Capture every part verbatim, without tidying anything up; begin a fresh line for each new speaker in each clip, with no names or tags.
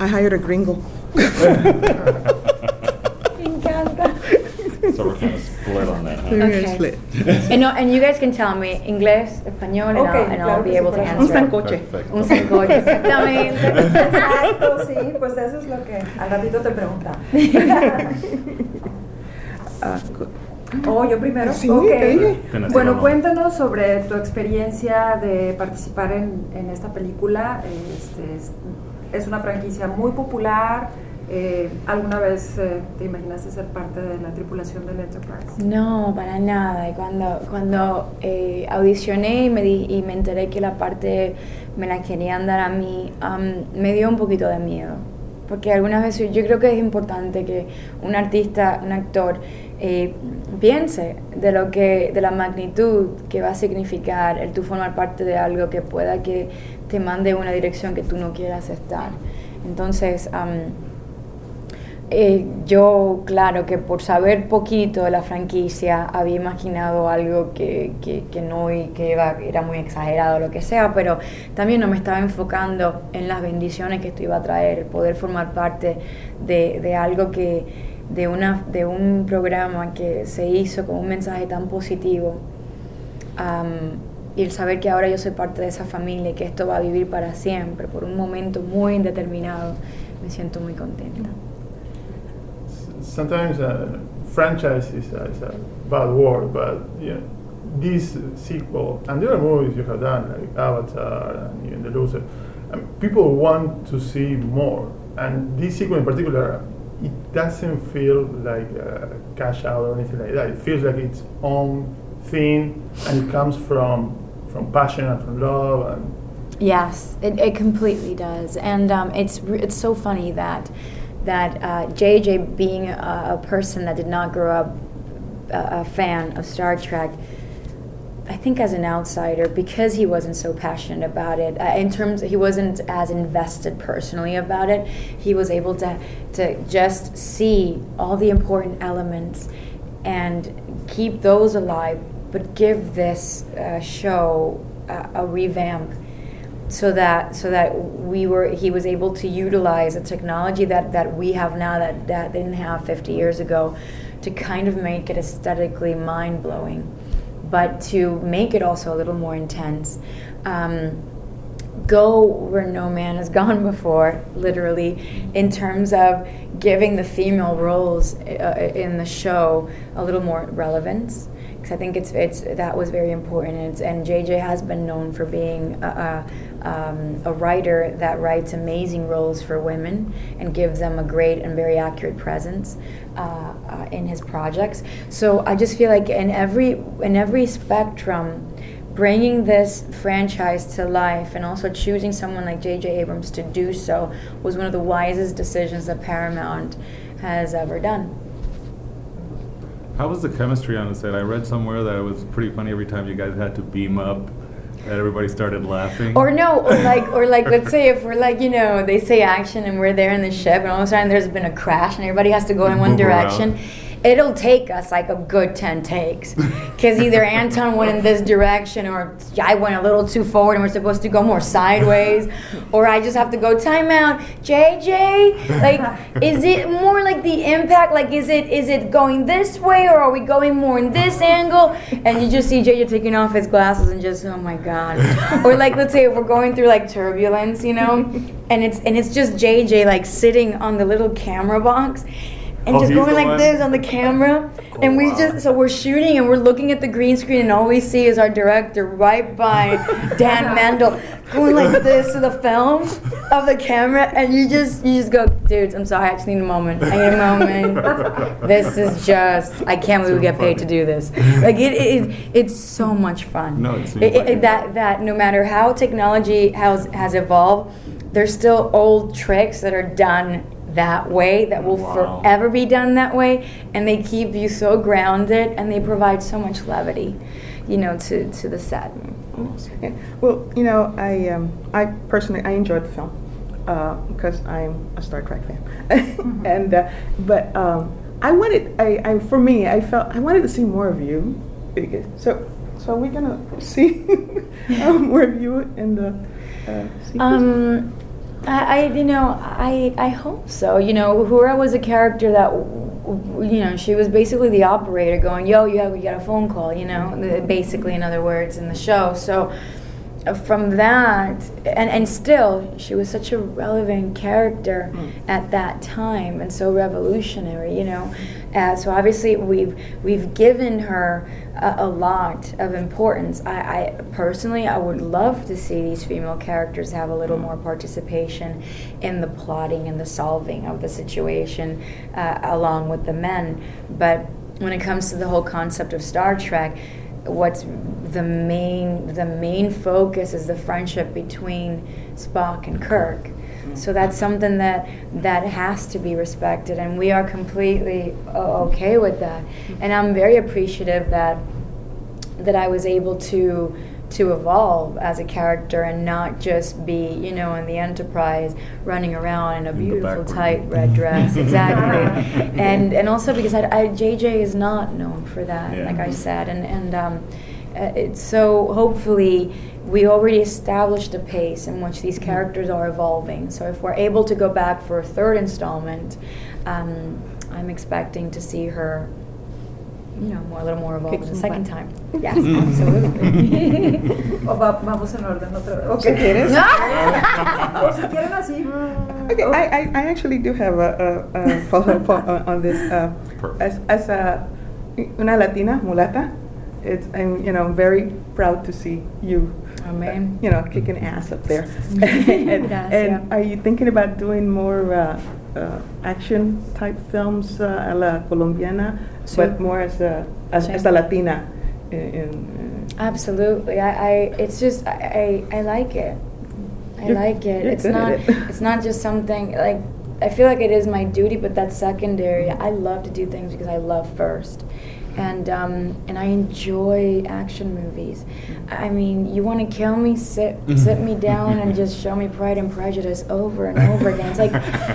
I hired a gringo.
So we're kind of split on that, huh?
Okay.
Okay.
Split.
And, no, and you guys can tell me inglés, español, and,
Okay,
I'll, and
claro
I'll be
que
able
sí,
to
corazón.
Un
answer.
sancoche.
Perfecto.
Un sancoche, exactamente.
Exacto, sí, pues eso es lo que al ratito te preguntaba.
Ah, good.
Oh, yo primero.
Sí,
Ok.
te dije.
Tienes
Bueno,
razón.
cuéntanos sobre tu experiencia de participar en, en esta película. Este, es, es una franquicia muy popular. Eh, ¿Alguna vez eh, te imaginaste ser parte de la tripulación del Enterprise?
No, para nada. Y cuando, cuando eh, audicioné y me, di, y me enteré que la parte me la querían dar a mí, um, me dio un poquito de miedo. Porque algunas veces yo creo que es importante que un artista, un actor, eh, piense de lo que, de la magnitud que va a significar el tú formar parte de algo que pueda que te mande en una dirección que tú no quieras estar. Entonces, um, Eh, yo, claro, que por saber poquito de la franquicia había imaginado algo que, que, que no y que iba, era muy exagerado, lo que sea, pero también no me estaba enfocando en las bendiciones que esto iba a traer, poder formar parte de, de algo que, de, una, de un programa que se hizo con un mensaje tan positivo, um, y el saber que ahora yo soy parte de esa familia y que esto va a vivir para siempre, por un momento muy indeterminado, me siento muy contenta.
Sometimes uh, franchise is a, is a bad word, but you know, this sequel and the other movies you have done, like Avatar and even The Loser, um, people want to see more. And this sequel in particular, it doesn't feel like a cash out or anything like that. It feels like its own thing, and it comes from from passion and from love. And
Yes, it, it completely does, and um, it's it's so funny that. that uh, J J, being a, a person that did not grow up a, a fan of Star Trek, I think as an outsider, because he wasn't so passionate about it, uh, in terms he wasn't as invested personally about it, he was able to to just see all the important elements and keep those alive, but give this uh, show a, a revamp. So that so that we were he was able to utilize a technology that, that we have now that, that they didn't have fifty years ago, to kind of make it aesthetically mind-blowing, but to make it also a little more intense. Um, go where no man has gone before, literally, in terms of giving the female roles uh, in the show a little more relevance. I think it's it's that was very important, and, it's, and J J has been known for being a, a, um, a writer that writes amazing roles for women and gives them a great and very accurate presence uh, uh, in his projects. So I just feel like in every in every spectrum, bringing this franchise to life and also choosing someone like J J Abrams to do so was one of the wisest decisions that Paramount has ever done.
How was the chemistry on the set? I read somewhere that it was pretty funny every time you guys had to beam up, that everybody started laughing.
Or no, or like, or like, let's say if we're like, you know, they say action and we're there in the ship, and all of a sudden there's been a crash and everybody has to go in one
Move
direction.
around.
It'll take us like a good ten takes, because either Anton went in this direction, or I went a little too forward and we're supposed to go more sideways, or I just have to go time out. J J, like, is it more like the impact? Like, is it is it going this way, or are we going more in this angle? And you just see J J taking off his glasses and just, oh my God. Or like, let's say if we're going through like turbulence, you know, and it's and it's just J J like sitting on the little camera box. And
Oh,
just
he's
going
the
like
one?
this on the camera,
Oh,
and we
wow.
just so we're shooting and we're looking at the green screen, and all we see is our director right by Dan Mendel going like this to the film of the camera, and you just you just go, dudes, I'm sorry, I just need a moment. I need a moment. This is just I can't believe we get paid to do this. Like it, it it's so much fun.
No, it seems
It-
like
it-
it.
that that no matter how technology has has evolved, there's still old tricks that are done that way, that will
Wow.
forever be done that way, and they keep you so grounded, and they provide so much levity, you know, to, to the set.
Yeah. Well, you know, I um, I personally I enjoyed the film uh, because I'm a Star Trek fan,
Mm-hmm.
and uh, but um, I wanted I, I for me I felt I wanted to see more of you. Because- So so are we gonna see um, more of you in the uh, sequels?
Um, I, I, you know, I, I hope so. You know, Uhura was a character that, you know, she was basically the operator going, yo, you have, you got a phone call, you know, basically, in other words, in the show. So uh, from that, and, and still, she was such a relevant character mm. at that time and so revolutionary, you know. Uh, so obviously, we've we've given her a, a lot of importance. I, I personally, I would love to see these female characters have a little more participation in the plotting and the solving of the situation, uh, along with the men. But when it comes to the whole concept of Star Trek, what's the main the main focus is the friendship between Spock and Kirk. So that's something that that has to be respected, and we are completely okay with that. And I'm very appreciative that that I was able to to evolve as a character and not just be, you know, in the Enterprise running around in a
in
beautiful tight red dress. Exactly. and and also because I, I, J J is not known for that, yeah. like I said, and and um, it's so hopefully. We already established a pace in which these characters are evolving. So if we're able to go back for a third installment, um, I'm expecting to see her, you know, more, a little more evolved the second time. Yes, absolutely.
O va, vamos en orden otra vez.
Okay. ¿Quieres?
O si quieren así.
Okay, I, I, I actually do have a, a, a follow-up on, on this. Uh, as as a una Latina mulata, it's I'm you know very proud to see you.
Oh, man.
Uh, you know, kicking ass up there. and
Yes,
and
yeah.
are you thinking about doing more uh, uh, action type films uh, a la colombiana,
Sí.
but more as a as,
Sí.
as a Latina? In, in, uh,
Absolutely. I, I it's just I, I, I like it. I
You're-
like it.
you're
It's
good
not
at it.
it's not just something like I feel like it is my duty, but that's secondary. I love to do things because I love first. And um, and I enjoy action movies. I mean, you want to kill me? Sit sit me down and just show me Pride and Prejudice over and over again. It's like,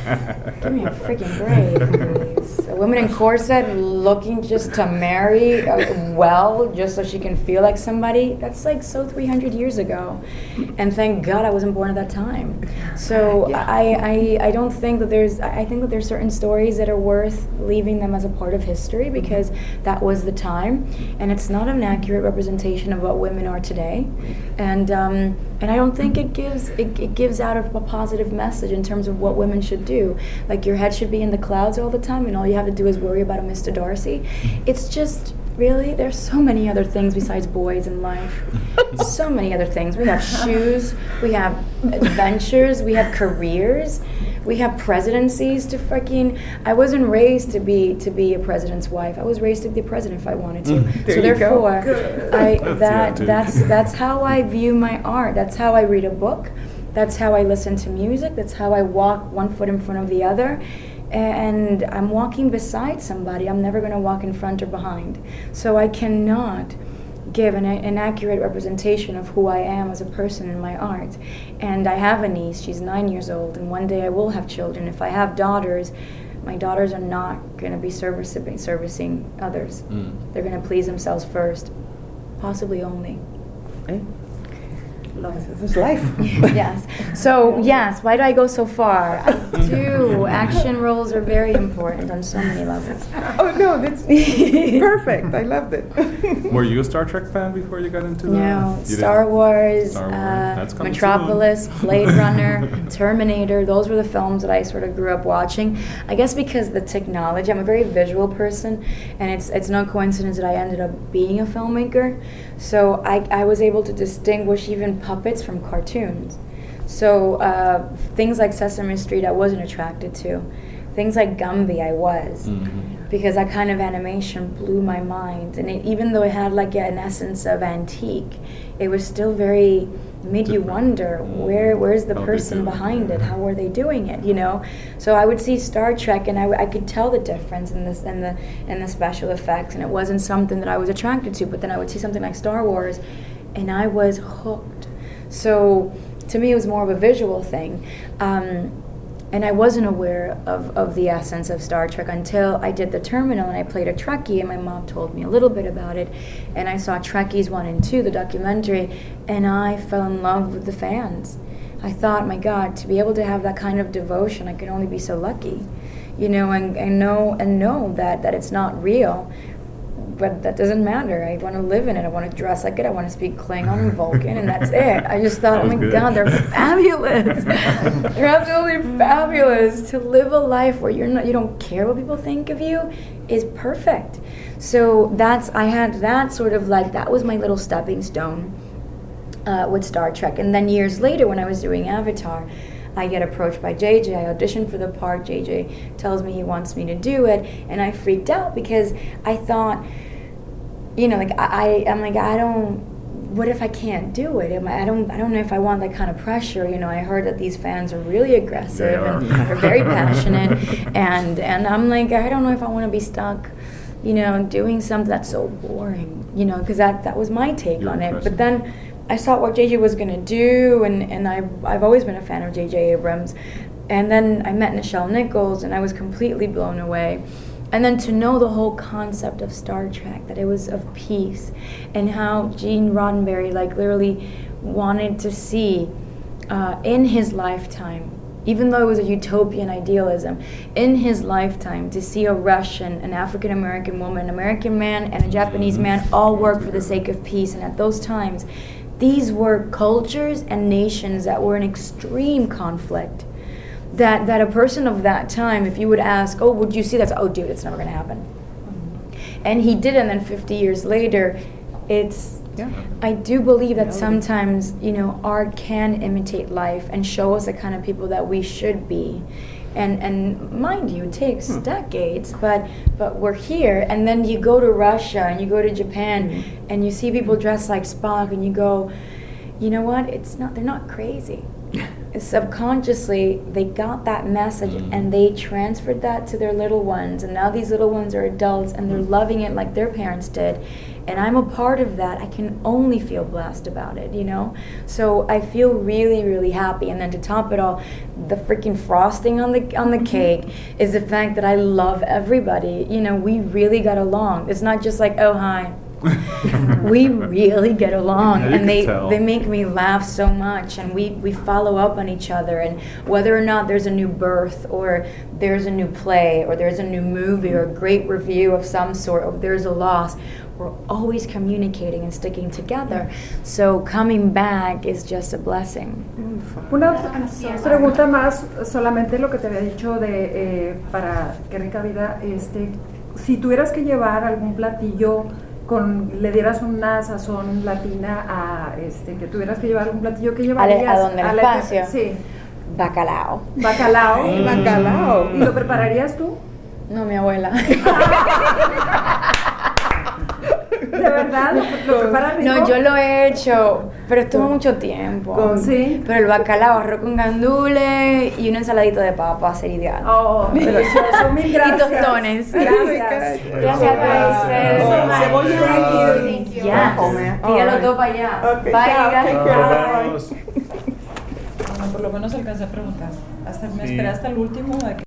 give me a freaking break, please. A woman in corset looking just to marry uh, well, just so she can feel like somebody. That's like so three hundred years ago. And thank God I wasn't born at that time. So
Yeah.
I, I I don't think that there's. I think that there's certain stories that are worth leaving them as a part of history because that was the time, and it's not an accurate representation of what women are today, and um, and I don't think it gives it, it gives out a, a positive message in terms of what women should do. Like your head should be in the clouds all the time, and all you have to do is worry about a Mister Darcy. It's just really there's so many other things besides boys in life. So many other things. We have shoes, we have adventures, we have careers. We have presidencies to freaking. I wasn't raised to be to be a president's wife. I was raised to be a president if I wanted to.
Mm. There
so
you go.
therefore, I
That's the
that
attitude.
that's that's how I view my art. That's how I read a book. That's how I listen to music. That's how I walk one foot in front of the other. And I'm walking beside somebody. I'm never going to walk in front or behind. So I cannot give an, an accurate representation of who I am as a person in my art. And I have a niece, she's nine years old, and one day I will have children. If I have daughters, my daughters are not going to be servicing, servicing others.
Mm.
They're going to please themselves first, possibly only.
eh? This is life.
Yes. So, yes, why do I go so far? I do. Action roles are very important on so many levels.
Oh no, that's perfect. I loved it.
Were you a Star Trek fan before you got into that?
No,
You
Star
didn't?
Wars,
Star Wars.
uh,
That's coming
Metropolis,
soon.
Blade Runner, Terminator. Those were the films that I sort of grew up watching. I guess because the technology, I'm a very visual person, and it's it's no coincidence that I ended up being a filmmaker. So I, I was able to distinguish even puppets from cartoons. So uh, things like Sesame Street I wasn't attracted to. Things like Gumby I was.
Mhm.
Because that kind of animation blew my mind, and it, even though it had like an essence of antique, it was still very made you
Different.
wonder where where's the
How they
person
do it,
behind it?
yeah.
How are they doing it? You know, so I would see Star Trek, and I, w- I could tell the difference in this and the in the special effects, and it wasn't something that I was attracted to. But then I would see something like Star Wars, and I was hooked. So to me, it was more of a visual thing. Um, And I wasn't aware of, of the essence of Star Trek until I did the Terminal and I played a Trekkie, and my mom told me a little bit about it. And I saw Trekkies one and two, the documentary, and I fell in love with the fans. I thought, my God, to be able to have that kind of devotion, I can only be so lucky, you know, and, and know and know that, that it's not real. But that doesn't matter. I want to live in it. I want to dress like it. I want to speak Klingon and Vulcan, and that's it. I just thought, oh my
good.
God, they're fabulous. They're absolutely fabulous. To live a life where you're not, you don't care what people think of you, is perfect. So that's, I had that sort of like, that was my little stepping stone uh, with Star Trek. And then years later, when I was doing Avatar, I get approached by J J. I auditioned for the part. J J tells me he wants me to do it, and I freaked out because I thought, you know, like I, I'm like, I don't. What if I can't do it? Am I, I don't. I don't know if I want that kind of pressure. You know, I heard that these fans are really aggressive
They are.
and they're very passionate, and and I'm like, I don't know if I want to be stuck, you know, doing something that's so boring. You know, because that that was my take
Your
on it.
impression.
But then I saw what J J was going to do, and, and I, I've always been a fan of J J Abrams. And then I met Nichelle Nichols, and I was completely blown away. And then to know the whole concept of Star Trek, that it was of peace, and how Gene Roddenberry, like, literally wanted to see uh, in his lifetime, even though it was a utopian idealism, in his lifetime, to see a Russian, an African-American woman, an American man, and a Japanese man all work for the sake of peace. And at those times, these were cultures and nations that were in extreme conflict. That that a person of that time, if you would ask, oh, would you see that? Oh, dude, it's never going to happen. Mm-hmm. And he did, and then fifty years later, it's,
Yeah.
I do believe that
Yeah.
sometimes, you know, art can imitate life and show us the kind of people that we should be. And and mind you, it takes
Hmm.
decades, but but we're here. And then you go to Russia and you go to Japan,
Mhm.
and you see people dressed like Spock, and you go, you know what? It's not. They're not crazy. Subconsciously, they got that message,
Mhm.
and they transferred that to their little ones. And now these little ones are adults, and they're loving it like their parents did. And I'm a part of that. I can only feel blessed about it, you know? So I feel really, really happy. And then to top it all, the freaking frosting on the on the cake is the fact that I love everybody. You know, we really got along. It's not just like, oh, hi. We really get along,
Yeah, you
and
can
they
tell.
they make me laugh so much, and we we follow up on each other. And whether or not there's a new birth, or there's a new play, or there's a new movie, or a great review of some sort, or there's a loss, we're always communicating and sticking together. So coming back is just a blessing.
Una pregunta más, solamente lo que te había dicho de eh, para Qué rica vida, este, si tuvieras que llevar algún platillo con, le dieras una sazón latina a, este, que tuvieras que llevar algún platillo que llevarías
¿A dónde? ¿Al
a la-
espacio?
Sí,
Bacalao.
bacalao.
Ay, bacalao.
¿Y lo prepararías tú?
No, mi abuela.
¿De verdad? ¿Lo, lo preparas rico?
No, yo lo he hecho, pero toma mucho tiempo.
Con-
Sí.
Pero el bacalao, arroz con gandules y una ensaladita de papa sería ideal.
Oh, delicioso. Mil gracias.
Y tostones.
Gracias.
Gracias a ustedes.
Oh, cebolla.
Thank you.
Ya.
Comer.
Tíralo
Alright.
todo para allá.
Okay,
Bye,
chao,
gracias.
take care.
Nos vemos.
Bueno, por lo menos alcancé a preguntar. Hasta, me
Sí.
esperé hasta el último. de que-